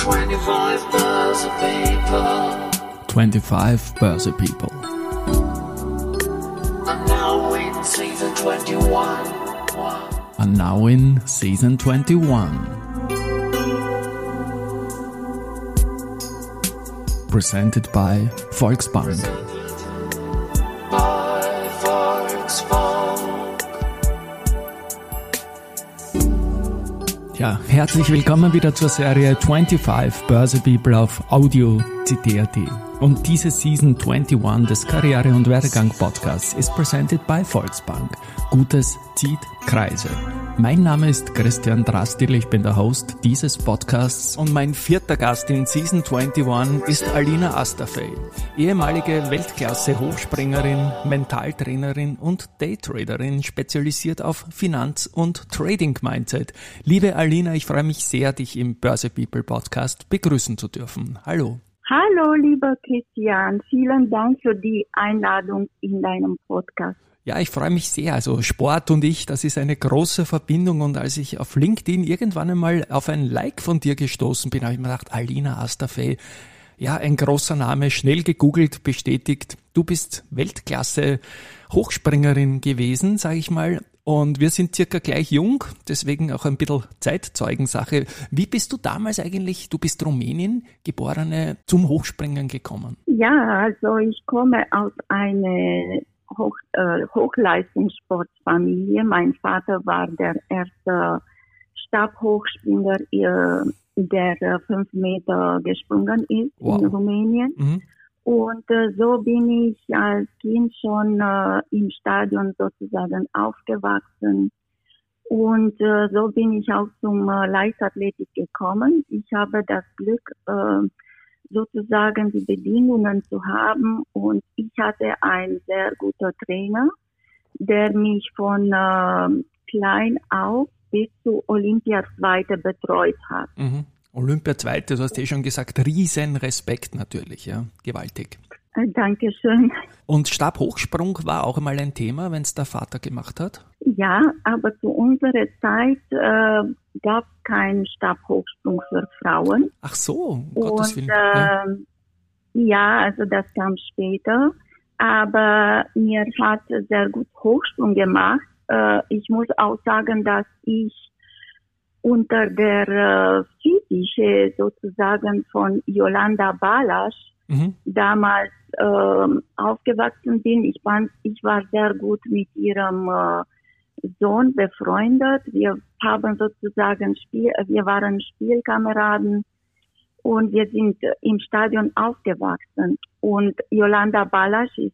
25 Börse People. 25 Börse People. And now in season 21. And now in season 21. Presented by Volksbank. By Volksbank. Ja, herzlich willkommen wieder zur Serie 25 Börse People auf Audio CD.at. Und diese Season 21 des Karriere- und Werdegang-Podcasts ist presented by Volksbank. Gutes zieht Kreise. Mein Name ist Christian Drastil, ich bin der Host dieses Podcasts und mein vierter Gast in Season 21 ist Alina Astafei, ehemalige Weltklasse-Hochspringerin, Mentaltrainerin und Daytraderin, spezialisiert auf Finanz- und Trading-Mindset. Liebe Alina, ich freue mich sehr, dich im Börse People Podcast begrüßen zu dürfen. Hallo. Hallo, lieber Christian. Vielen Dank für die Einladung in deinem Podcast. Ja, ich freue mich sehr. Also Sport und ich, das ist eine große Verbindung. Und als ich auf LinkedIn irgendwann einmal auf ein Like von dir gestoßen bin, habe ich mir gedacht, Alina Astafei, ja, ein großer Name, schnell gegoogelt, bestätigt. Du bist Weltklasse Hochspringerin gewesen, sage ich mal. Und wir sind circa gleich jung, deswegen auch ein bisschen Zeitzeugensache. Wie bist du damals eigentlich, du bist Rumänin, Geborene, zum Hochspringen gekommen? Ja, also ich komme aus einer Hochleistungssportfamilie. Mein Vater war der erste Stabhochspringer, der 5 Meter gesprungen ist in Rumänien. Mhm. Und so bin ich als Kind schon im Stadion sozusagen aufgewachsen. Und so bin ich auch zum Leichtathletik gekommen. Ich habe das Glück, sozusagen die Bedingungen zu haben. Und ich hatte einen sehr guten Trainer, der mich von klein auf bis zu Olympia 2. betreut hat. Mhm. Olympia 2., du hast schon gesagt, riesen Respekt natürlich, ja, gewaltig. Dankeschön. Und Stabhochsprung war auch einmal ein Thema, wenn es der Vater gemacht hat? Ja, aber zu unserer Zeit gab es keinen Stabhochsprung für Frauen. Ach so, um Gottes Willen. Ja, also das kam später. Aber mir hat sehr gut Hochsprung gemacht. Ich muss auch sagen, dass ich unter der Fittiche sozusagen von Jolanda Balas damals aufgewachsen bin. Ich war sehr gut mit ihrem Sohn befreundet. Wir haben sozusagen wir waren Spielkameraden und wir sind im Stadion aufgewachsen. Und Jolanda Balas ist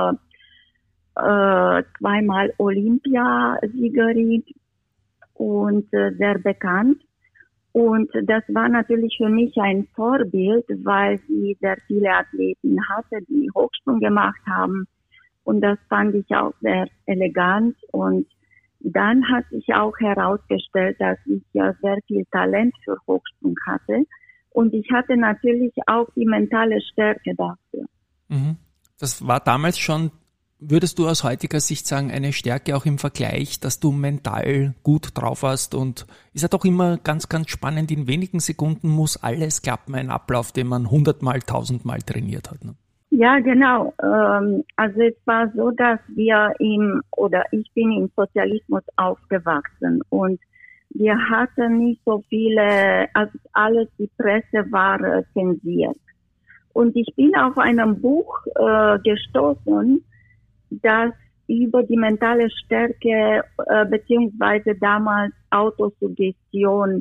zweimal Olympiasiegerin und sehr bekannt. Und das war natürlich für mich ein Vorbild, weil sie sehr viele Athleten hatte, die Hochsprung gemacht haben. Und das fand ich auch sehr elegant. Und dann hat sich auch herausgestellt, dass ich ja sehr viel Talent für Hochsprung hatte. Und ich hatte natürlich auch die mentale Stärke dafür. Mhm. Das war damals schon, würdest du aus heutiger Sicht sagen, eine Stärke auch im Vergleich, dass du mental gut drauf warst? Und ist ja doch immer ganz, ganz spannend, in wenigen Sekunden muss alles klappen, ein Ablauf, den man 100-mal, 1000-mal trainiert hat. Ne? Ja, genau. Also es war so, dass ich bin im Sozialismus aufgewachsen und wir hatten nicht so viele, also alles, die Presse war zensiert. Und ich bin auf einem Buch gestoßen, das über die mentale Stärke beziehungsweise damals Autosuggestion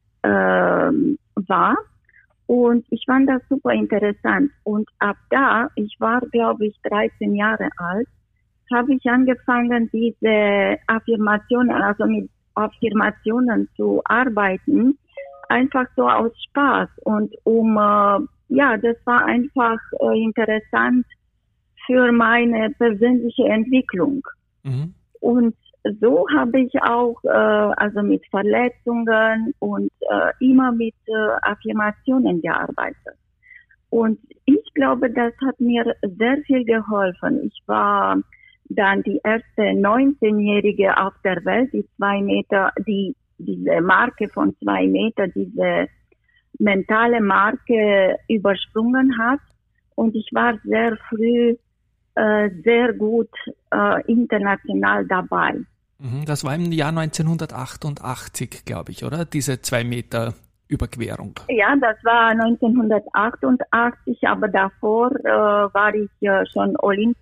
war. Und ich fand das super interessant. Und ab da, ich war, glaube ich, 13 Jahre alt, habe ich angefangen, diese Affirmationen, also mit Affirmationen zu arbeiten, einfach so aus Spaß. Und das war einfach interessant für meine persönliche Entwicklung. Mhm. Und so habe ich auch mit Verletzungen und immer mit Affirmationen gearbeitet. Und ich glaube, das hat mir sehr viel geholfen. Ich war dann die erste 19-Jährige auf der Welt, die 2 Meter, diese Marke von 2 Meter, diese mentale Marke übersprungen hat. Und ich war sehr früh sehr gut international dabei. Das war im Jahr 1988, glaube ich, oder? Diese 2 Meter Überquerung. Ja, das war 1988, aber davor war ich schon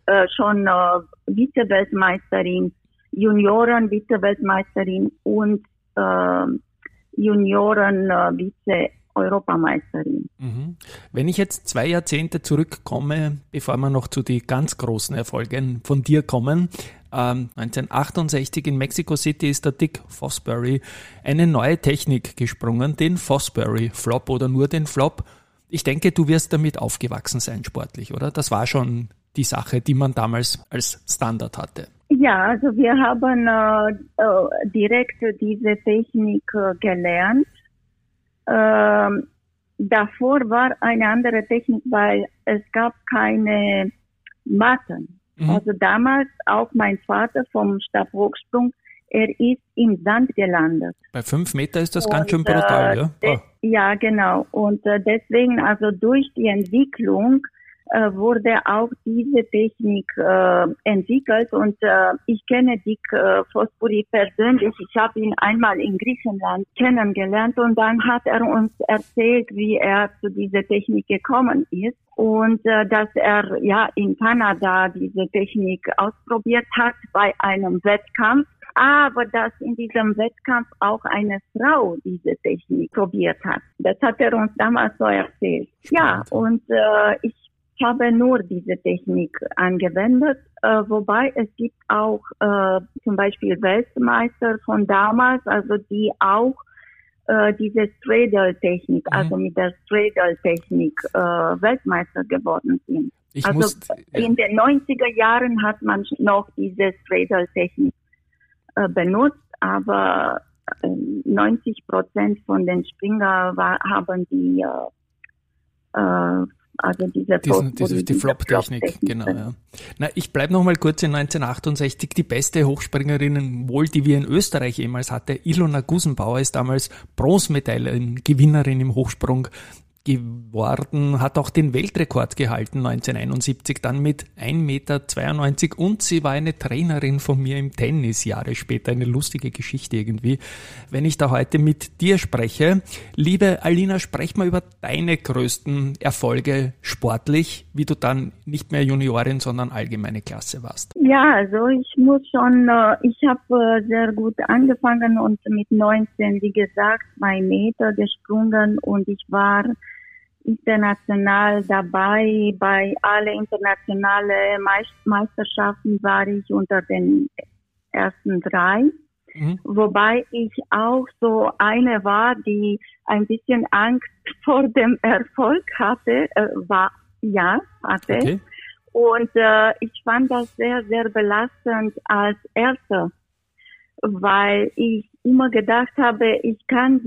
Vize-Weltmeisterin, Junioren-Vize-Weltmeisterin und Junioren-Vize-Europameisterin. Wenn ich jetzt 2 Jahrzehnte zurückkomme, bevor wir noch zu den ganz großen Erfolgen von dir kommen, 1968 in Mexico City ist der Dick Fosbury eine neue Technik gesprungen, den Fosbury Flop oder nur den Flop. Ich denke, du wirst damit aufgewachsen sein sportlich, oder? Das war schon die Sache, die man damals als Standard hatte. Ja, also wir haben direkt diese Technik gelernt. Davor war eine andere Technik, weil es gab keine Matten. Also damals auch mein Vater vom Stabhochsprung, er ist im Sand gelandet. Bei 5 Meter ist das ganz schön brutal, ja? Ja, genau. Und deswegen, also durch die Entwicklung wurde auch diese Technik entwickelt und ich kenne Dick Fosbury persönlich. Ich habe ihn einmal in Griechenland kennengelernt und dann hat er uns erzählt, wie er zu dieser Technik gekommen ist und dass er ja in Kanada diese Technik ausprobiert hat bei einem Wettkampf. Aber dass in diesem Wettkampf auch eine Frau diese Technik probiert hat. Das hat er uns damals so erzählt. Ja, und ich habe nur diese Technik angewendet, wobei es gibt auch zum Beispiel Weltmeister von damals, also die auch diese Straddle-Technik, also mit der Straddle-Technik Weltmeister geworden sind. In den 90er Jahren hat man noch diese Straddle-Technik benutzt, aber 90% von den Springer haben die die Flop-Technik, genau. Ja. Na, ich bleibe noch mal kurz in 1968. Die beste Hochspringerin, wohl die wir in Österreich jemals hatte, Ilona Gusenbauer, ist damals Bronzemedaillengewinnerin im Hochsprung geworden, hat auch den Weltrekord gehalten 1971, dann mit 1,92 Meter und sie war eine Trainerin von mir im Tennis Jahre später, eine lustige Geschichte irgendwie. Wenn ich da heute mit dir spreche, liebe Alina, sprech mal über deine größten Erfolge sportlich, wie du dann nicht mehr Juniorin, sondern allgemeine Klasse warst. Ja, also ich habe sehr gut angefangen und mit 19, wie gesagt, 2 Meter gesprungen und ich war international dabei. Bei alle internationale Meisterschaften war ich unter den ersten 3. Wobei ich auch so eine war, die ein bisschen Angst vor dem Erfolg hatte. Okay. Und ich fand das sehr, sehr belastend als Erste, weil ich immer gedacht habe, ich kann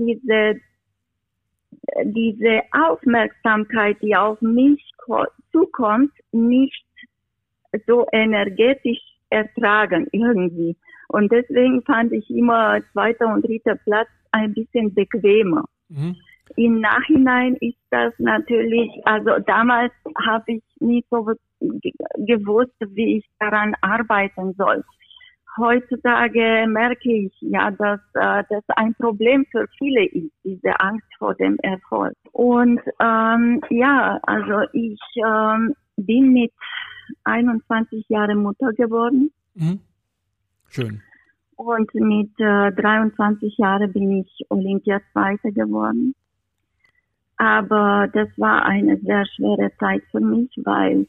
diese Aufmerksamkeit, die auf mich zukommt, nicht so energetisch ertragen irgendwie. Und deswegen fand ich immer 2. und 3. Platz ein bisschen bequemer. Im Nachhinein ist das natürlich, also damals habe ich nicht so gewusst, wie ich daran arbeiten soll. Heutzutage merke ich ja, dass das ein Problem für viele ist, diese Angst vor dem Erfolg. Und also ich bin mit 21 Jahren Mutter geworden. Schön. Und mit 23 Jahren bin ich Olympiazweite geworden. Aber das war eine sehr schwere Zeit für mich, weil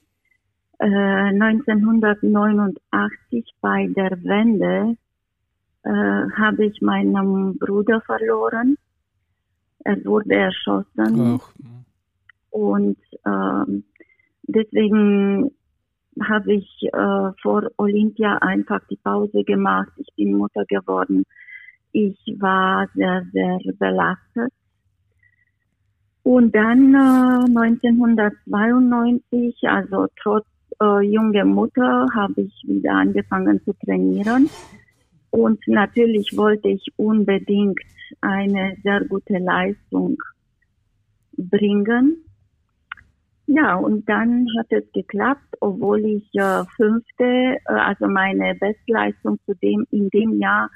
1989 bei der Wende habe ich meinen Bruder verloren. Er wurde erschossen. Und deswegen habe ich vor Olympia einfach die Pause gemacht. Ich bin Mutter geworden. Ich war sehr, sehr belastet. Und dann 1992, also trotz junge Mutter, habe ich wieder angefangen zu trainieren. Und natürlich wollte ich unbedingt eine sehr gute Leistung bringen. Ja, und dann hat es geklappt, obwohl ich Fünfte, also meine Bestleistung in dem Jahr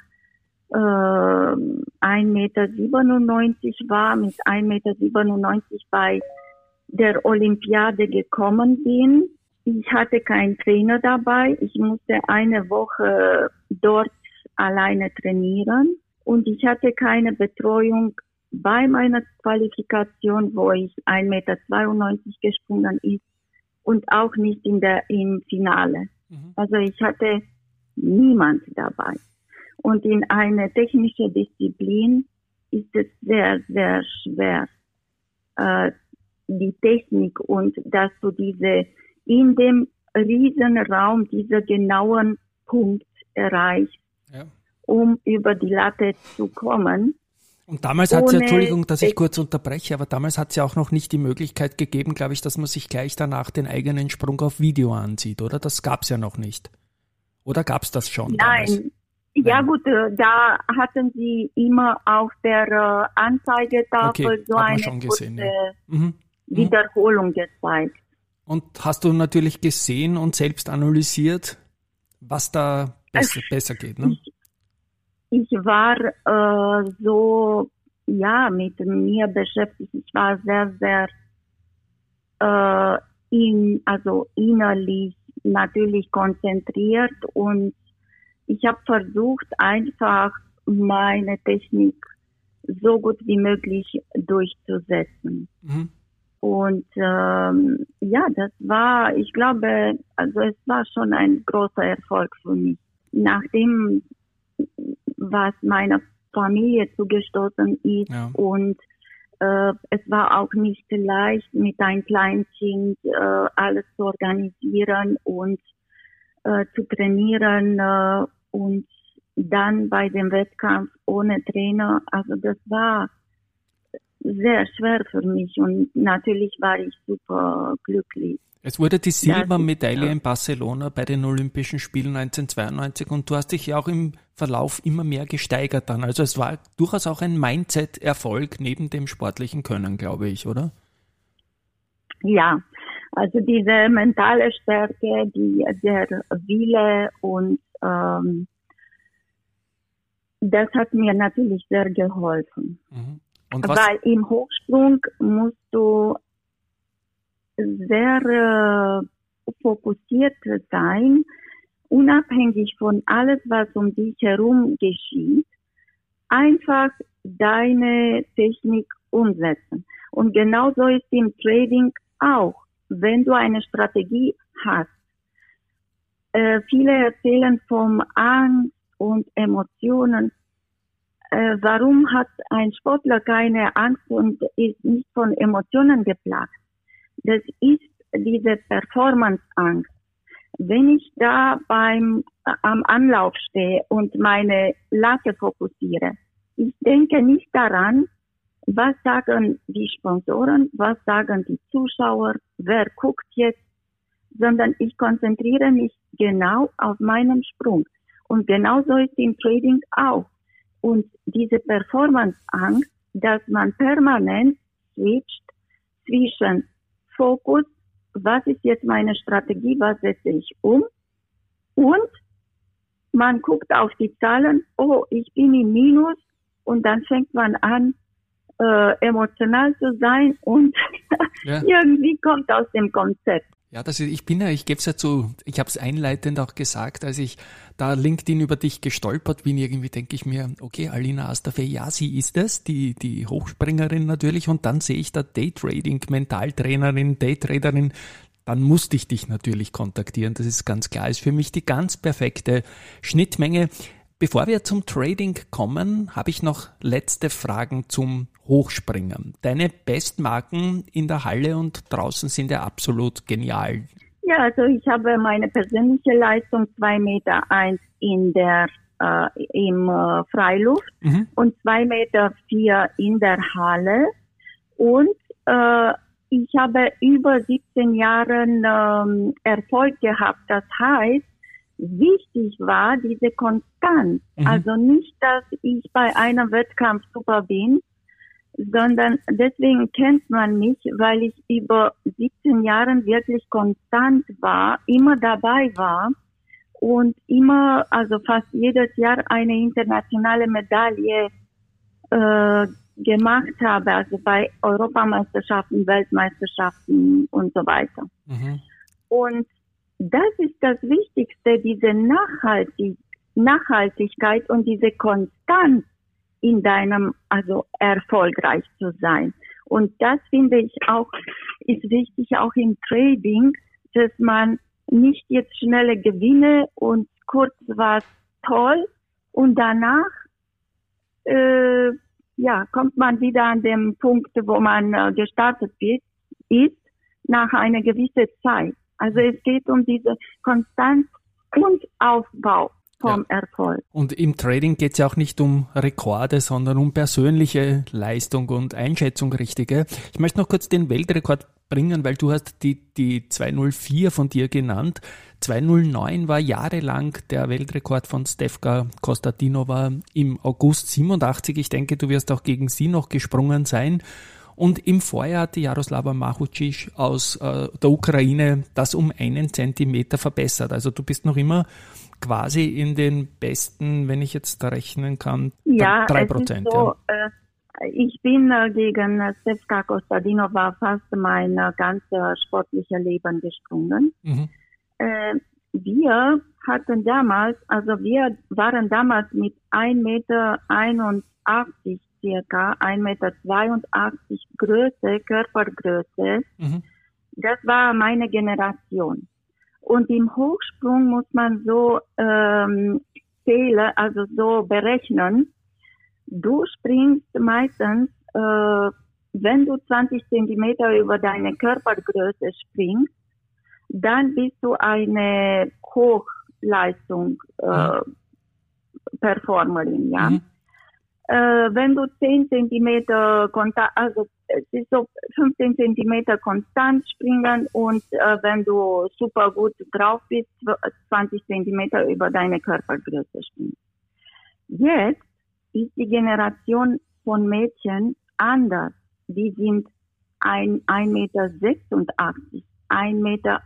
1,97 Meter war, mit 1,97 Meter bei der Olympiade gekommen bin. Ich hatte keinen Trainer dabei. Ich musste eine Woche dort alleine trainieren und ich hatte keine Betreuung bei meiner Qualifikation, wo ich 1,92 Meter gesprungen ist und auch nicht im Finale. Also ich hatte niemand dabei. Und in einer technischen Disziplin ist es sehr, sehr schwer, die Technik und dass du in dem Riesenraum diesen genauen Punkt erreichst, um über die Latte zu kommen. Und damals hat es ja, Entschuldigung, dass ich kurz unterbreche, aber damals hat es ja auch noch nicht die Möglichkeit gegeben, glaube ich, dass man sich gleich danach den eigenen Sprung auf Video ansieht, oder? Das gab es ja noch nicht. Oder gab es das schon? Nein. Ja gut, da hatten sie immer auf der Anzeigetafel so eine gesehen, kurze Wiederholung gezeigt. Und hast du natürlich gesehen und selbst analysiert, was da besser geht, ne? Ich war mit mir beschäftigt. Ich war sehr, sehr innerlich natürlich konzentriert und ich habe versucht, einfach meine Technik so gut wie möglich durchzusetzen. Und das war, ich glaube, also es war schon ein großer Erfolg für mich. Nachdem, was meiner Familie zugestoßen ist und es war auch nicht leicht, mit einem kleinen Kind alles zu organisieren und zu trainieren und dann bei dem Wettkampf ohne Trainer, also das war sehr schwer für mich und natürlich war ich super glücklich. Es wurde die Silbermedaille in Barcelona bei den Olympischen Spielen 1992 und du hast dich ja auch im Verlauf immer mehr gesteigert dann. Also es war durchaus auch ein Mindset-Erfolg neben dem sportlichen Können, glaube ich, oder? Ja, also diese mentale Stärke, der Wille und das hat mir natürlich sehr geholfen. Und weil im Hochsprung musst du sehr fokussiert sein, unabhängig von alles, was um dich herum geschieht, einfach deine Technik umsetzen. Und genauso ist im Trading auch. Wenn du eine Strategie hast, viele erzählen von Angst und Emotionen. Warum hat ein Sportler keine Angst und ist nicht von Emotionen geplagt? Das ist diese Performance-Angst. Wenn ich da am Anlauf stehe und meine Latte fokussiere, ich denke nicht daran, was sagen die Sponsoren, was sagen die Zuschauer, wer guckt jetzt, sondern ich konzentriere mich genau auf meinen Sprung. Und genauso ist im Trading auch. Und diese Performance-Angst, dass man permanent switcht zwischen Fokus, was ist jetzt meine Strategie, was setze ich um, und man guckt auf die Zahlen, oh, ich bin im Minus, und dann fängt man an, emotional zu sein und irgendwie kommt aus dem Konzept. Ja, ich gebe es ja zu, ich habe es einleitend auch gesagt, als ich da LinkedIn über dich gestolpert bin, irgendwie denke ich mir, okay, Alina Astafei, ja, sie ist es, die Hochspringerin natürlich, und dann sehe ich da Daytrading, Mentaltrainerin, Daytraderin, dann musste ich dich natürlich kontaktieren, das ist ganz klar, ist für mich die ganz perfekte Schnittmenge. Bevor wir zum Trading kommen, habe ich noch letzte Fragen zum Hochspringen. Deine Bestmarken in der Halle und draußen sind ja absolut genial. Ja, also ich habe meine persönliche Leistung 2,1 Meter im Freiluft und 2,4 Meter in der Halle. Und ich habe über 17 Jahre Erfolg gehabt. Das heißt, wichtig war diese Konstanz. Also nicht, dass ich bei einem Wettkampf super bin, sondern deswegen kennt man mich, weil ich über 17 Jahren wirklich konstant war, immer dabei war und immer, also fast jedes Jahr eine internationale Medaille gemacht habe, also bei Europameisterschaften, Weltmeisterschaften und so weiter. Mhm. Und das ist das Wichtigste, diese Nachhaltigkeit und diese Konstanz in deinem, also erfolgreich zu sein. Und das finde ich auch, ist wichtig auch im Trading, dass man nicht jetzt schnelle Gewinne und kurz was toll und danach kommt man wieder an den Punkt, wo man gestartet ist, nach einer gewissen Zeit. Also es geht um diese Konstanz und Aufbau vom Erfolg. Und im Trading geht es ja auch nicht um Rekorde, sondern um persönliche Leistung und Einschätzung, richtige. Ich möchte noch kurz den Weltrekord bringen, weil du hast die 204 von dir genannt. 209 war jahrelang der Weltrekord von Stefka Kostadinova im August 87. Ich denke, du wirst auch gegen sie noch gesprungen sein. Und im Vorjahr hatte Jaroslava Machucic aus der Ukraine das um 1 Zentimeter verbessert. Also du bist noch immer quasi in den besten, wenn ich jetzt da rechnen kann, 3%. So, ich bin gegen Stefka Kostadinova fast mein ganzes sportliches Leben gesprungen. Mhm. Wir waren damals mit 1,81 Meter circa 1,82 Meter Größe, Körpergröße. Mhm. Das war meine Generation. Und im Hochsprung muss man so zählen, also so berechnen. Du springst meistens, wenn du 20 Zentimeter über deine Körpergröße springst, dann bist du eine Hochleistung Performerin, ja. Mhm. Wenn du 10 Zentimeter, also es ist so 15 Zentimeter konstant springen und wenn du super gut drauf bist, 20 Zentimeter über deine Körpergröße springen. Jetzt ist die Generation von Mädchen anders. Die sind 1,86 Meter, 1,88 Meter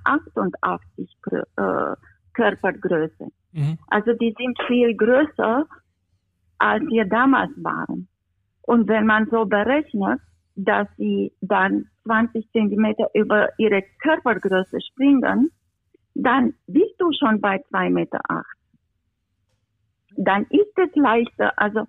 Körpergröße. Mhm. Also die sind viel größer, als wir damals waren. Und wenn man so berechnet, dass sie dann 20 Zentimeter über ihre Körpergröße springen, dann bist du schon bei 2,8 Meter. Dann ist es leichter,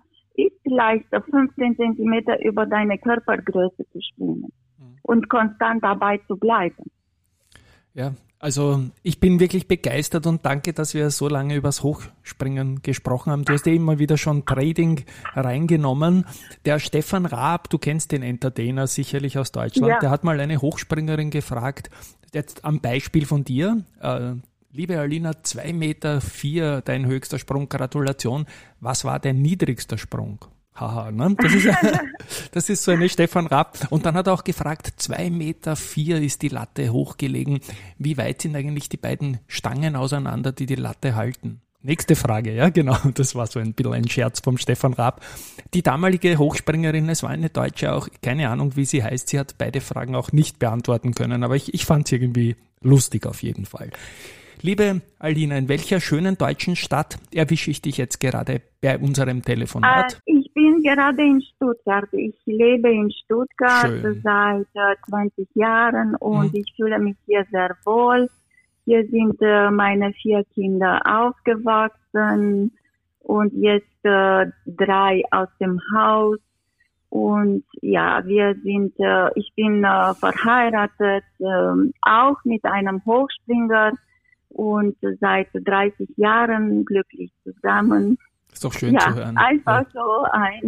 15 Zentimeter über deine Körpergröße zu springen und konstant dabei zu bleiben. Ja, also ich bin wirklich begeistert und danke, dass wir so lange übers Hochspringen gesprochen haben. Du hast ja immer wieder schon Trading reingenommen. Der Stefan Raab, du kennst den Entertainer sicherlich aus Deutschland, der hat mal eine Hochspringerin gefragt, jetzt am Beispiel von dir, liebe Alina, 2,4 Meter dein höchster Sprung, Gratulation. Was war dein niedrigster Sprung? Haha, ne? Das ist so eine Stefan Raab. Und dann hat er auch gefragt, 2,4 Meter ist die Latte hochgelegen. Wie weit sind eigentlich die beiden Stangen auseinander, die Latte halten? Nächste Frage, ja, genau. Das war so ein bisschen ein Scherz vom Stefan Raab. Die damalige Hochspringerin, es war eine Deutsche auch, keine Ahnung, wie sie heißt, sie hat beide Fragen auch nicht beantworten können, aber ich fand es irgendwie lustig auf jeden Fall. Liebe Alina, in welcher schönen deutschen Stadt erwische ich dich jetzt gerade bei unserem Telefonat? Ich bin gerade in Stuttgart. Ich lebe in Stuttgart seit 20 Jahren und ich fühle mich hier sehr wohl. Hier sind meine 4 Kinder aufgewachsen und jetzt 3 aus dem Haus. Und ja, ich bin verheiratet, auch mit einem Hochspringer. Und seit 30 Jahren glücklich zusammen. Ist doch schön zu hören. Einfach so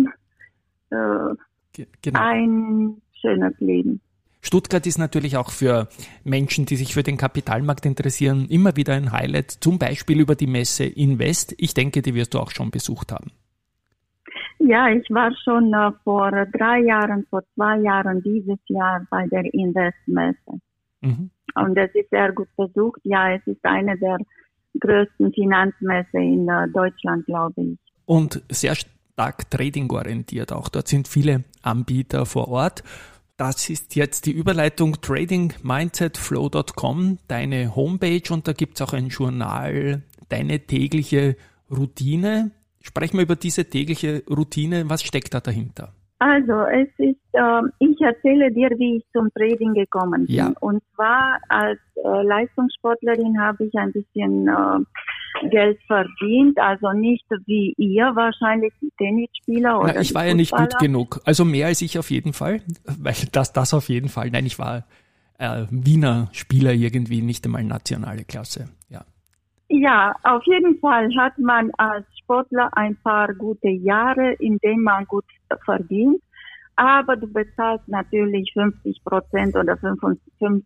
ein schönes Leben. Stuttgart ist natürlich auch für Menschen, die sich für den Kapitalmarkt interessieren, immer wieder ein Highlight, zum Beispiel über die Messe Invest. Ich denke, die wirst du auch schon besucht haben. Ja, ich war schon vor 2 Jahren dieses Jahr bei der Invest-Messe. Mhm. Und das ist sehr gut besucht. Ja, es ist eine der größten Finanzmessen in Deutschland, glaube ich. Und sehr stark trading-orientiert auch. Dort sind viele Anbieter vor Ort. Das ist jetzt die Überleitung tradingmindsetflow.com, deine Homepage, und da gibt's auch ein Journal, deine tägliche Routine. Sprechen wir über diese tägliche Routine. Was steckt da dahinter? Also es ist, ich erzähle dir, wie ich zum Trading gekommen bin. Ja. Und zwar als Leistungssportlerin habe ich ein bisschen Geld verdient, also nicht wie ihr wahrscheinlich Tennisspieler oder ich war ja nicht gut genug, also mehr als ich auf jeden Fall, weil das auf jeden Fall. Nein, ich war Wiener Spieler irgendwie, nicht einmal nationale Klasse. Ja. Ja, auf jeden Fall hat man als Sportler ein paar gute Jahre, in denen man gut verdient, aber du bezahlst natürlich 50% oder 45%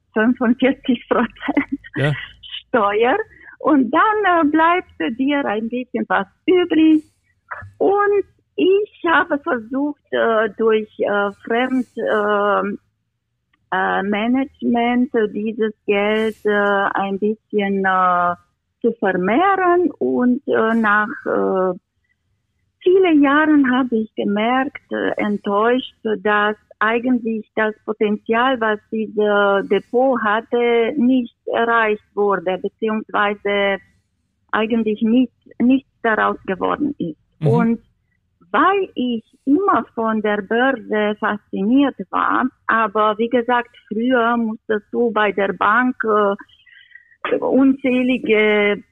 Ja. Steuer und dann bleibt dir ein bisschen was übrig. Und ich habe versucht, durch Fremdmanagement dieses Geld ein bisschen zu vermehren, und nach vielen Jahren habe ich gemerkt, enttäuscht, dass eigentlich das Potenzial, was dieses Depot hatte, nicht erreicht wurde, beziehungsweise eigentlich nichts daraus geworden ist. Mhm. Und weil ich immer von der Börse fasziniert war, aber wie gesagt, früher musstest du bei der Bank unzählige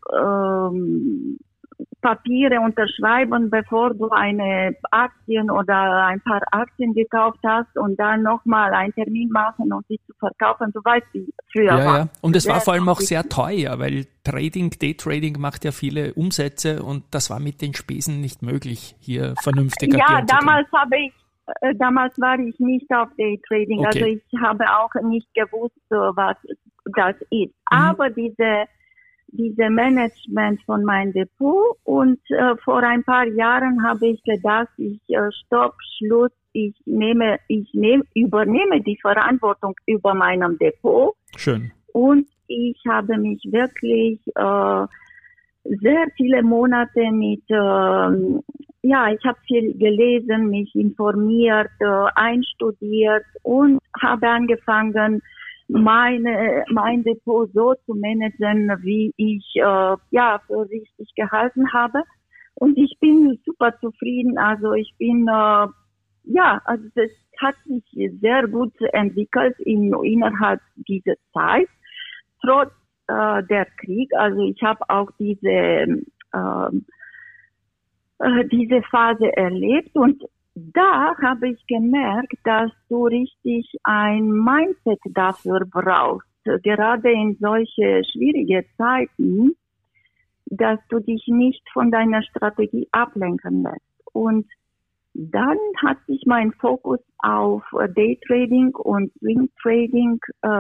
Papiere unterschreiben, bevor du eine Aktien oder ein paar Aktien gekauft hast und dann nochmal einen Termin machen und sie zu verkaufen. Du weißt, wie früher war. Ja. Und es war vor allem auch sehr teuer, weil Daytrading macht ja viele Umsätze und das war mit den Spesen nicht möglich, hier vernünftig agieren zu können. Damals war ich nicht auf Daytrading, Okay. also ich habe auch nicht gewusst, was das ist. Aber diese Management von meinem Depot, und vor ein paar Jahren habe ich gedacht, Stopp, Schluss, ich übernehme die Verantwortung über meinem Depot. Schön. Und ich habe mich wirklich sehr viele Monate mit, ich habe viel gelesen, mich informiert, einstudiert und habe angefangen, mein Depot so zu managen, wie ich für richtig gehalten habe. Und ich bin super zufrieden. Also ich bin also das hat sich sehr gut entwickelt innerhalb dieser Zeit, trotz der Krieg. Also ich habe auch diese Phase erlebt, und da habe ich gemerkt, dass du richtig ein Mindset dafür brauchst, gerade in solche schwierige Zeiten, dass du dich nicht von deiner Strategie ablenken lässt. Und dann hat sich mein Fokus auf Daytrading und Swing Trading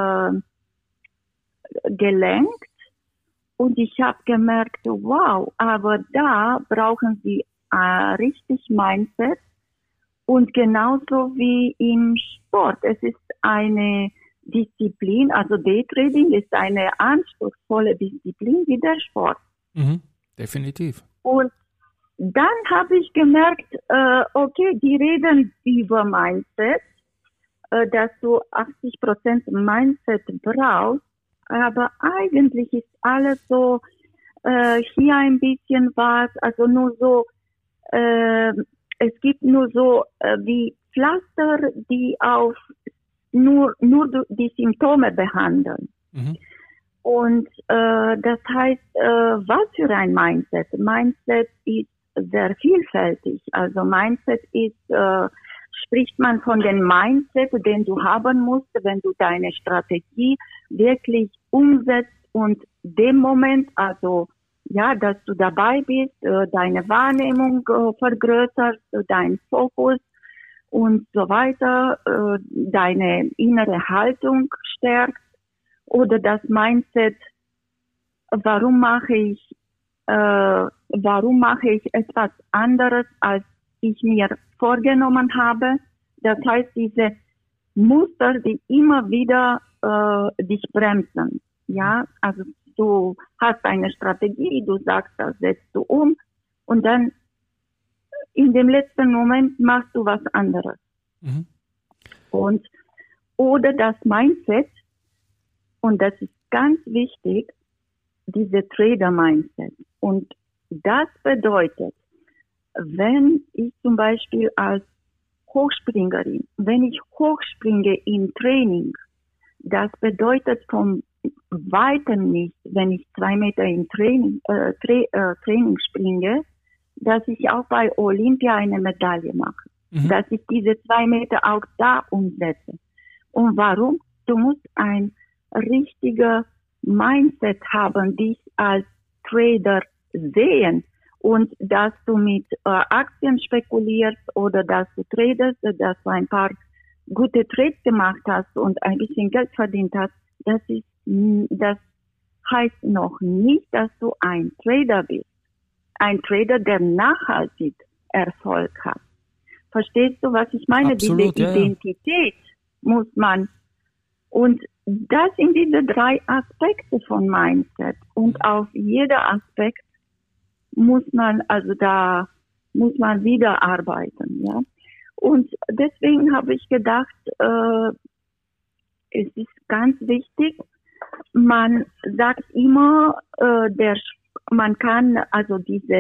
gelenkt, und ich habe gemerkt, wow, aber da brauchen sie richtig Mindset. Und genauso wie im Sport. Es ist eine Disziplin, also Daytrading ist eine anspruchsvolle Disziplin wie der Sport. Mhm, definitiv. Und dann habe ich gemerkt, okay, die reden über Mindset, dass du 80% Mindset brauchst, aber eigentlich ist alles so, hier ein bisschen was, also nur so, es gibt nur so wie Pflaster, die auf nur die Symptome behandeln. Mhm. Und das heißt, was für ein Mindset? Mindset ist sehr vielfältig. Also Mindset ist, spricht man von dem Mindset, den du haben musst, wenn du deine Strategie wirklich umsetzt und dem Moment, also dass du dabei bist, deine Wahrnehmung vergrößerst, deinen Fokus und so weiter, deine innere Haltung stärkst, oder das Mindset, warum mache ich etwas anderes, als ich mir vorgenommen habe. Das heißt, diese Muster, die immer wieder dich bremsen. Ja, also du hast eine Strategie, du sagst, das setzt du um, und dann in dem letzten Moment machst du was anderes. Mhm. Oder das Mindset, und das ist ganz wichtig, diese Trader-Mindset. Und das bedeutet, wenn ich zum Beispiel als Hochspringerin, wenn ich hochspringe im Training, das bedeutet vom Weitem nicht, wenn ich 2 Meter im Training springe, dass ich auch bei Olympia eine Medaille mache. Mhm. Dass ich diese 2 Meter auch da umsetze. Und warum? Du musst ein richtiger Mindset haben, dich als Trader sehen und dass du mit Aktien spekulierst oder dass du tradest, dass du ein paar gute Trades gemacht hast und ein bisschen Geld verdient hast, das heißt noch nicht, dass du ein Trader bist. Ein Trader, der nachhaltig Erfolg hat. Verstehst du, was ich meine? Absolut, diese Identität muss man, und das sind diese 3 Aspekte von Mindset. Und auf jeder Aspekt muss man wieder arbeiten, ja. Und deswegen habe ich gedacht, es ist ganz wichtig, man sagt immer, man kann, also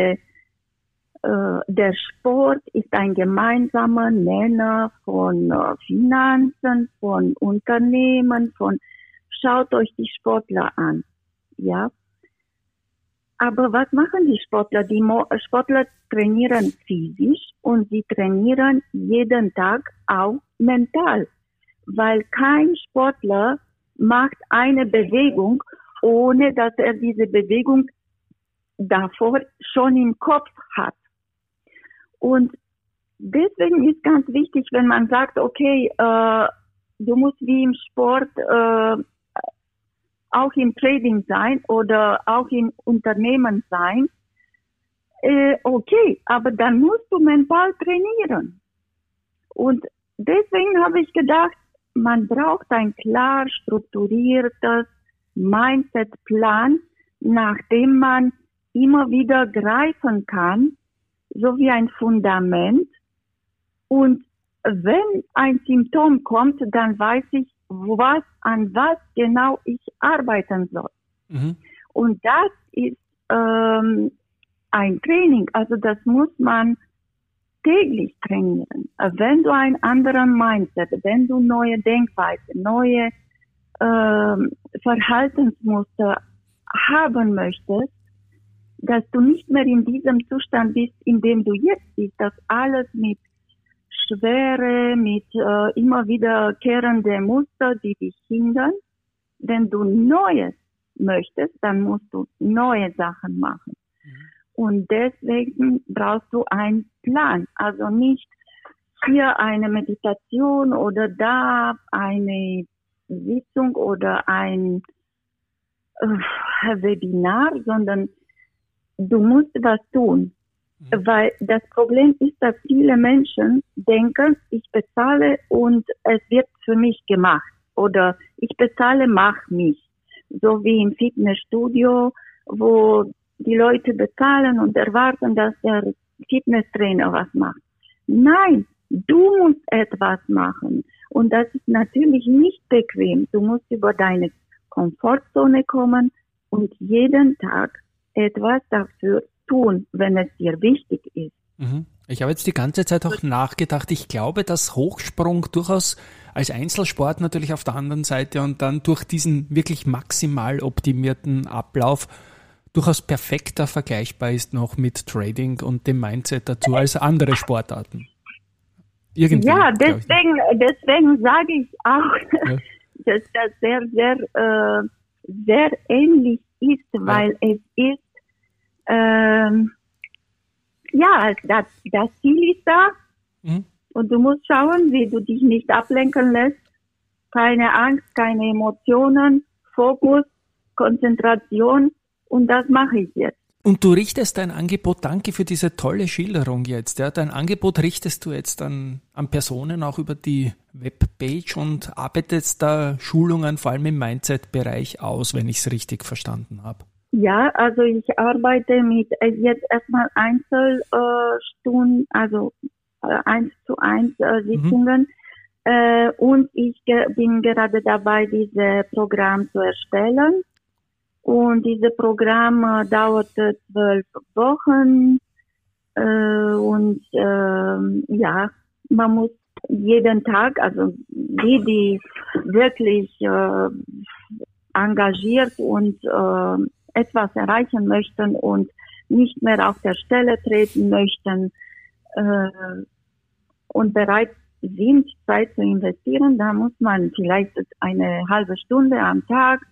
der Sport ist ein gemeinsamer Nenner von Finanzen, von Unternehmen, schaut euch die Sportler an, ja. Aber was machen die Sportler? Die Sportler trainieren physisch und sie trainieren jeden Tag auch mental, weil kein Sportler macht eine Bewegung, ohne dass er diese Bewegung davor schon im Kopf hat. Und deswegen ist ganz wichtig, wenn man sagt, okay, du musst wie im Sport auch im Trading sein oder auch im Unternehmen sein, okay, aber dann musst du mental trainieren. Und deswegen habe ich gedacht, man braucht ein klar strukturiertes Mindset-Plan, nach dem man immer wieder greifen kann, so wie ein Fundament. Und wenn ein Symptom kommt, dann weiß ich, an was genau ich arbeiten soll. Mhm. Und das ist ein Training, also das muss man täglich trainieren. Wenn du einen anderen Mindset, wenn du neue Denkweise, neue Verhaltensmuster haben möchtest, dass du nicht mehr in diesem Zustand bist, in dem du jetzt bist, dass alles mit Schwere, mit immer wiederkehrende Muster, die dich hindern. Wenn du Neues möchtest, dann musst du neue Sachen machen. Mhm. Und deswegen brauchst du einen Plan. Also nicht hier eine Meditation oder da eine Sitzung oder ein Webinar, sondern du musst was tun. Weil das Problem ist, dass viele Menschen denken, ich bezahle und es wird für mich gemacht. Oder ich bezahle, mach mich. So wie im Fitnessstudio, wo die Leute bezahlen und erwarten, dass der Fitnesstrainer was macht. Nein, du musst etwas machen. Und das ist natürlich nicht bequem. Du musst über deine Komfortzone kommen und jeden Tag etwas dafür tun, wenn es dir wichtig ist. Mhm. Ich habe jetzt die ganze Zeit auch nachgedacht. Ich glaube, dass Hochsprung durchaus als Einzelsport natürlich auf der anderen Seite und dann durch diesen wirklich maximal optimierten Ablauf durchaus perfekter vergleichbar ist noch mit Trading und dem Mindset dazu als andere Sportarten. Irgendwie, ja, deswegen sage ich auch, dass das sehr, sehr, sehr ähnlich ist, weil es ist, das Ziel ist da und du musst schauen, wie du dich nicht ablenken lässt. Keine Angst, keine Emotionen, Fokus, Konzentration und das mache ich jetzt. Und du richtest dein Angebot, danke für diese tolle Schilderung jetzt. Ja, dein Angebot richtest du jetzt an Personen auch über die Webpage und arbeitest da Schulungen vor allem im Mindset-Bereich aus, wenn ich es richtig verstanden habe. Ja, also ich arbeite mit jetzt erstmal Einzelstunden, also 1:1 Sitzungen. Und ich bin gerade dabei, dieses Programm zu erstellen. Und dieses Programm dauerte 12 Wochen. Und ja, man muss jeden Tag, also die wirklich engagiert und etwas erreichen möchten und nicht mehr auf der Stelle treten möchten und bereit sind, Zeit zu investieren, da muss man vielleicht eine halbe Stunde am Tag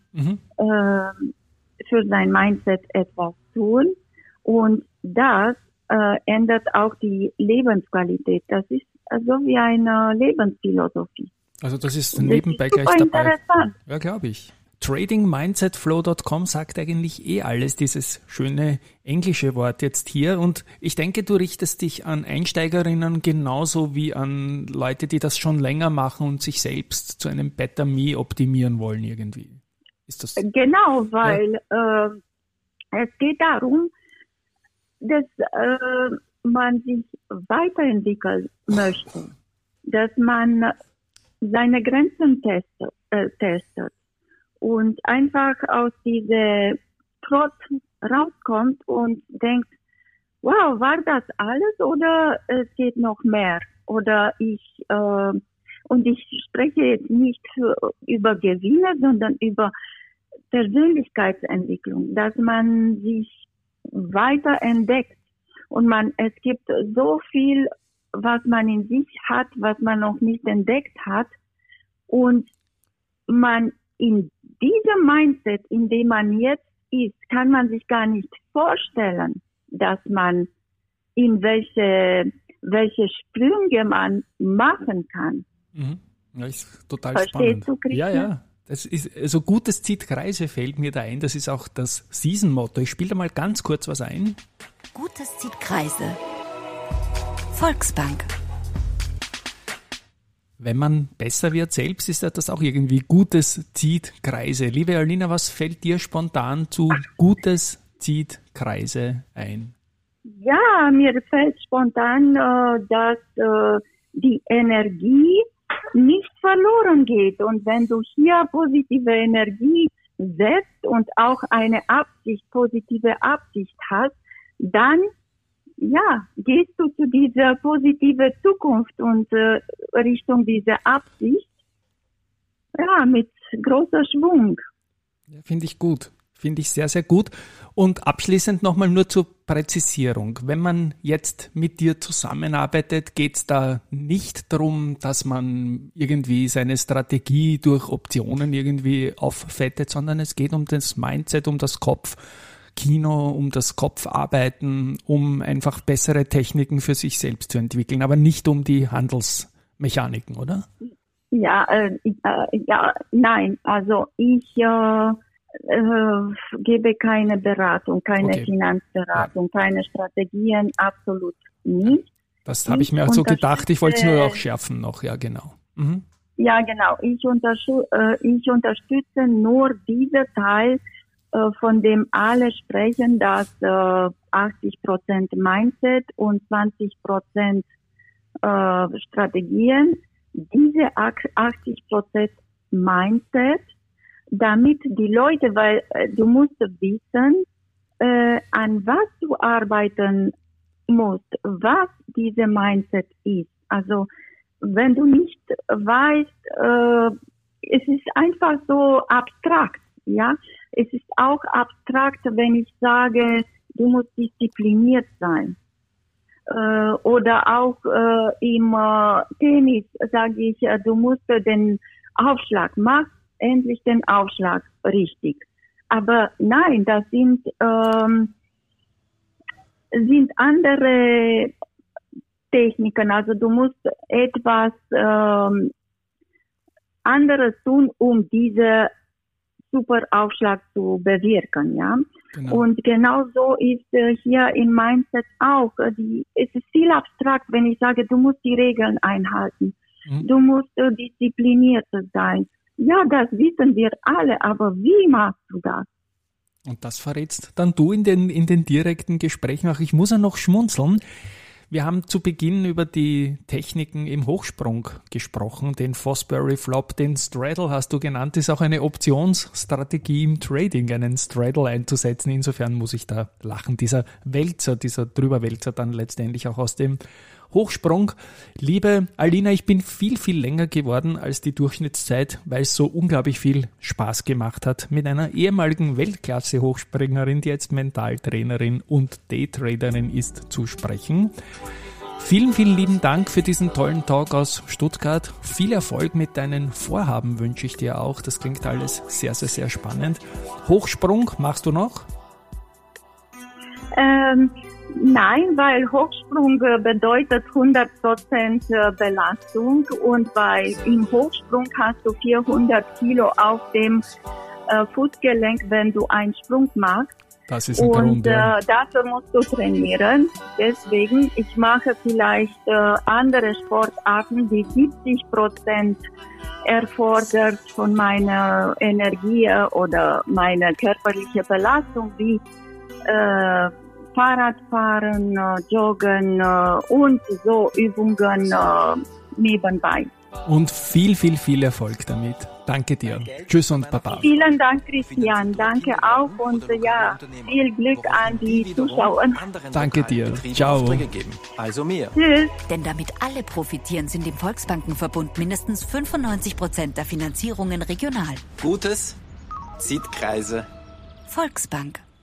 für sein Mindset etwas tun. Und das ändert auch die Lebensqualität. Das ist so wie eine Lebensphilosophie. Also das ist nebenbei gleich dabei. Ja, glaube ich. Tradingmindsetflow.com sagt eigentlich alles, dieses schöne englische Wort jetzt hier. Und ich denke, du richtest dich an Einsteigerinnen genauso wie an Leute, die das schon länger machen und sich selbst zu einem Better Me optimieren wollen irgendwie. Ist das? Genau, weil es geht darum, dass man sich weiterentwickeln möchte, dass man seine Grenzen testet und einfach aus diesem Trotz rauskommt und denkt, wow, war das alles oder es geht noch mehr? Oder und ich spreche jetzt nicht über Gewinne, sondern über Persönlichkeitsentwicklung, dass man sich weiter entdeckt. Und es gibt so viel, was man in sich hat, was man noch nicht entdeckt hat. Und man in diesem Mindset, in dem man jetzt ist, kann man sich gar nicht vorstellen, dass man in welche Sprünge man machen kann. Mhm. Ja, ist total Verstehst spannend. Du, ja. Das ist, also gutes zieht Kreise, fällt mir da ein. Das ist auch das Season-Motto. Ich spiele da mal ganz kurz was ein. Gutes zieht Kreise. Volksbank. Wenn man besser wird selbst, ist das auch irgendwie Gutes zieht Kreise. Liebe Alina, was fällt dir spontan zu Gutes zieht Kreise ein? Ja, mir fällt spontan, dass die Energie nicht verloren geht. Und wenn du hier positive Energie setzt und auch eine positive Absicht hast, dann ja, gehst du zu dieser positiven Zukunft und Richtung dieser Absicht, ja, mit großer Schwung. Ja, finde ich gut. Finde ich sehr, sehr gut. Und abschließend nochmal nur zur Präzisierung. Wenn man jetzt mit dir zusammenarbeitet, geht es da nicht darum, dass man irgendwie seine Strategie durch Optionen irgendwie auffettet, sondern es geht um das Mindset, um das Kopfkino, um das Kopfarbeiten, um einfach bessere Techniken für sich selbst zu entwickeln, aber nicht um die Handelsmechaniken, oder? Ja, nein, also ich gebe keine Beratung, keine Finanzberatung, keine Strategien, absolut nicht. Das habe ich mir auch so gedacht, ich wollte es nur auch schärfen noch, ja genau. Mhm. Ja genau, ich unterstütze nur diesen Teil, von dem alle sprechen, dass 80% Mindset und 20% Strategien, diese 80% Mindset, damit die Leute, weil du musst wissen, an was du arbeiten musst, was diese Mindset ist. Also wenn du nicht weißt, es ist einfach so abstrakt, ja. Es ist auch abstrakt, wenn ich sage, du musst diszipliniert sein. Oder auch im Tennis sage ich, du musst den Aufschlag machen. Endlich den Aufschlag richtig. Aber nein, das sind andere Techniken. Also du musst etwas anderes tun, um diese super Aufschlag zu bewirken, ja. Genau. Und genau so ist hier in Mindset auch. Es ist viel abstrakt, wenn ich sage, du musst die Regeln einhalten. Du musst diszipliniert sein. Ja, das wissen wir alle, aber wie machst du das? Und das verrätst dann du in den direkten Gesprächen auch. Ich muss ja noch schmunzeln. Wir haben zu Beginn über die Techniken im Hochsprung gesprochen, den Fosbury Flop, den Straddle hast du genannt, ist auch eine Optionsstrategie im Trading, einen Straddle einzusetzen. Insofern muss ich da lachen. Dieser Drüberwälzer dann letztendlich auch aus dem Hochsprung. Liebe Alina, ich bin viel, viel länger geworden als die Durchschnittszeit, weil es so unglaublich viel Spaß gemacht hat, mit einer ehemaligen Weltklasse-Hochspringerin, die jetzt Mentaltrainerin und Daytraderin ist, zu sprechen. Vielen, vielen lieben Dank für diesen tollen Talk aus Stuttgart. Viel Erfolg mit deinen Vorhaben wünsche ich dir auch. Das klingt alles sehr, sehr, sehr spannend. Hochsprung machst du noch? Nein, weil Hochsprung bedeutet 100% Belastung und im Hochsprung hast du 400 Kilo auf dem Fußgelenk, wenn du einen Sprung machst. Das ist ein Grund, ja. Dafür musst du trainieren. Deswegen, ich mache vielleicht andere Sportarten, die 70% erfordert von meiner Energie oder meiner körperlichen Belastung, wie Fahrradfahren, Joggen und so Übungen nebenbei. Und viel, viel, viel Erfolg damit. Danke dir. Tschüss und Baba. Vielen Dank, Christian. Danke auch und viel Glück an die Zuschauer. Danke dir. Ciao. Also mehr. Tschüss. Denn damit alle profitieren, sind im Volksbankenverbund mindestens 95% der Finanzierungen regional. Gutes zieht Kreise. Volksbank.